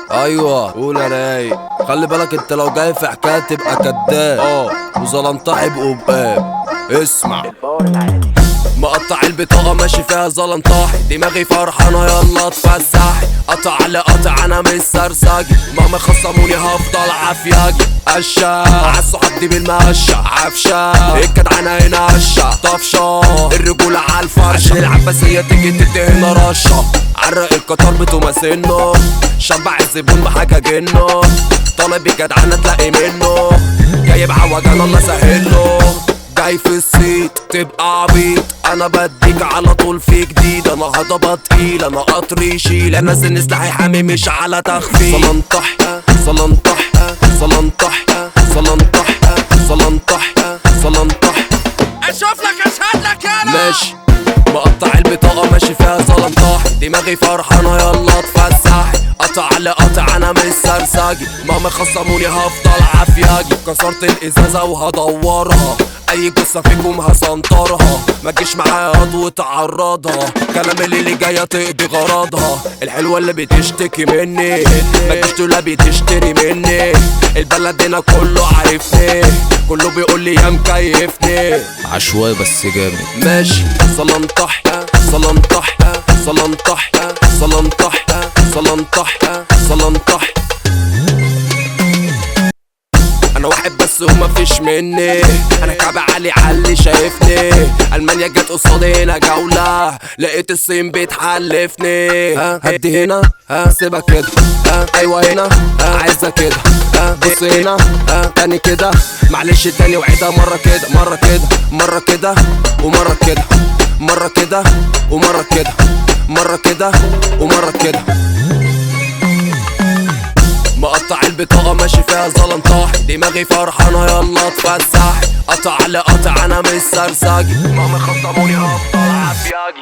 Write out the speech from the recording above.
ايوه قول يا رايق. خلي بالك انت لو جاي في حكايه تبقى كداب وظلمتها يبقوا بقاب. اسمع، مقطع البطاقة ماشي فيها زلنطاحي، دماغي فرحانة يلا اتفسحي، قطع على قطع انا مش سرساجي، مهما خصموني هفضل عافياجي. قشة عالصحاب دي بالمقشة عفشة، الجدعنة هنا قشة طفشة، الرجولة عالفرشة، عشان العباسية تيجي تدهنا رشة، عرق القطار بتماسنه، شبع الزبون بحاجة جنه، طالب الجدعنة تلاقي منه، جايب عوجان الله سهله، جاي في الصيت تبقى عبيط، انا بديك على طول في جديد، انا هضبة تقيل انا قطر يشيل، انا سن سلاحي حامي مش على تخفيف. صلنطح صلنطح صلنطح صلنطح صلنطح صلنطح، اشوف لك اشهد لك يالا. ماشي، مقطع البطاقة ماشي فيها زلنطاح، دماغي فرحانة يلا اتفسحي، قطع على قطع انا مش سرساجي، مهما خصموني هفضل عافياجي، كسرت الازازة وهدورها، اي جثة فيكم هسنطرها، متجيش معايا وتعرضها، كلام اللي جاية تقضي غرضها، الحلوة اللي بتشتكي مني متجيش تقولها بتشتري مني، البلد هنا كله عارفني، كله بيقول لي يا مكيفني، عشوائي بس جامد. ماشي، صلنطح صلنطح صلنطح صلنطح صلنطح صلنطح، انا واحد بس ومفيش مني، انا كعب عالي عالي شايفني، المانيا جت قصادي هنا جولة، لقيت الصين بتحلفني، هدي هنا سيبها كده، ايوه هنا عايزة كده، بص هنا تاني كده، معلش تاني وعيدها مرة كده مرة كده مرة كده ومرة كده، مرة كده ومرة كده، مرة كده ومرة كده، مقطع البطاقة ماشي فيها زلنطاحي، دماغي فرحانة يلا اتفسحي، قطع على قطع انا مش سرساجي، مهما خصموني هفضل عافياجي.